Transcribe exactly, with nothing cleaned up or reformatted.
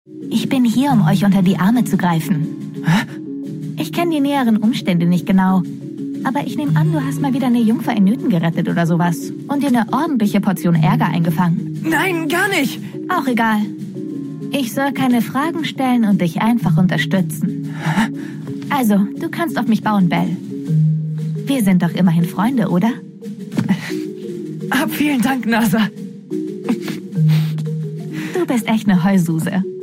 Ich bin hier, um euch unter die Arme zu greifen. Hä? Ich kenne die näheren Umstände nicht genau. Aber ich nehme an, du hast mal wieder eine Jungfer in Nöten gerettet oder sowas. Und dir eine ordentliche Portion Ärger eingefangen. Nein, gar nicht. Auch egal. Ich soll keine Fragen stellen und dich einfach unterstützen. Also, du kannst auf mich bauen, Belle. Wir sind doch immerhin Freunde, oder? Hab vielen Dank, Nasa. Du bist echt eine Heususe.